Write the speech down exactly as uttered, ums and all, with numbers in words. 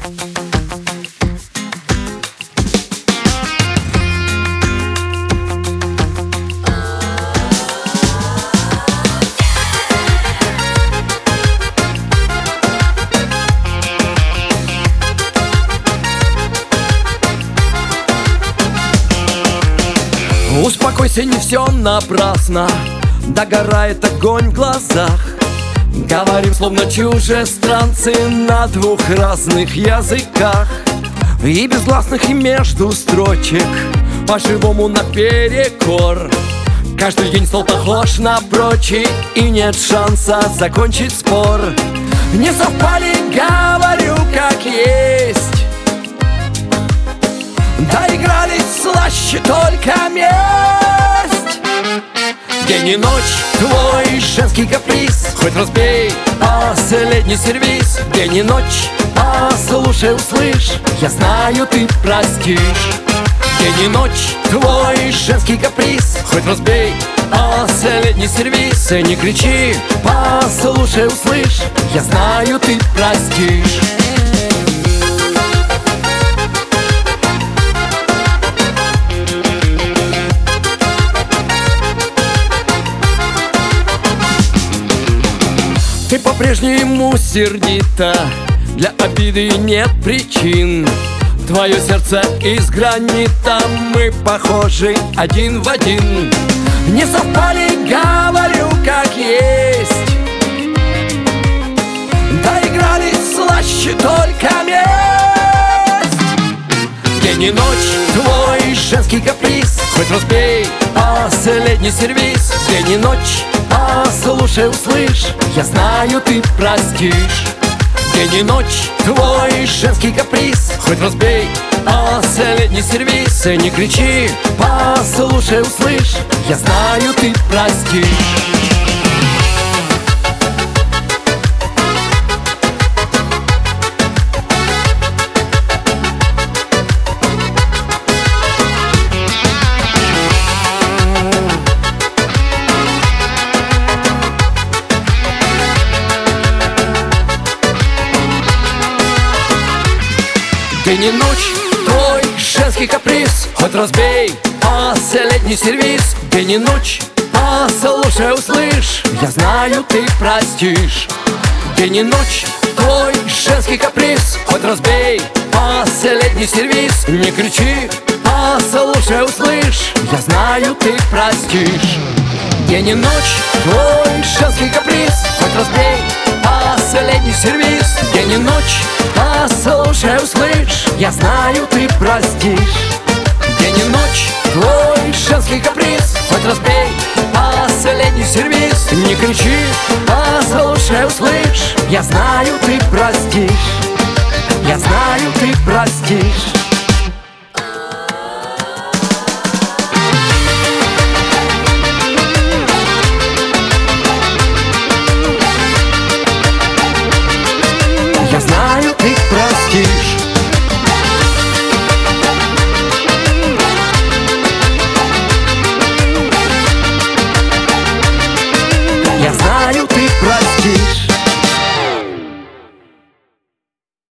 Успокойся, не все напрасно, догорает огонь в глазах. Говорим, словно чужестранцы на двух разных языках. И без гласных, и между строчек, по-живому наперекор. Каждый день стол похож на прочий, и нет шанса закончить спор. Не совпали, говорю, как есть. Доигрались слаще только месть. День и ночь твой женский каприз, хоть разбей последний сервиз. День и ночь, послушай, услышь, я знаю, ты простишь. День и ночь твой женский каприз, хоть разбей последний сервиз. И не кричи, послушай, услышь, я знаю, ты простишь. Ты по-прежнему сердита, для обиды нет причин. Твое сердце из гранита, мы похожи один в один. Не совпали, говорю, как есть. Доигрались слаще только месть. День и ночь твой женский каприз, хоть разбей последний сервиз. День и ночь, послушай, услышь, я знаю, ты простишь. День и ночь твой женский каприз, хоть разбей последний сервиз. И не кричи, послушай, услышь, я знаю, ты простишь. День и ночь твой женский каприз, хоть разбей последний сервиз. День и ночь, послушай, услышь, я знаю, ты простишь. День и ночь твой женский каприз, хоть разбей последний сервиз. Не кричи, послушай, услышь, я знаю, ты простишь. День и ночь твой женский каприз, хоть разбей последний сервиз. День и ночь, послушай, услышь, я знаю, ты простишь. День и ночь твой женский каприз, хоть разбей последний сервиз. Не кричи, послушай, услышь, я знаю, ты простишь. Я знаю, ты простишь.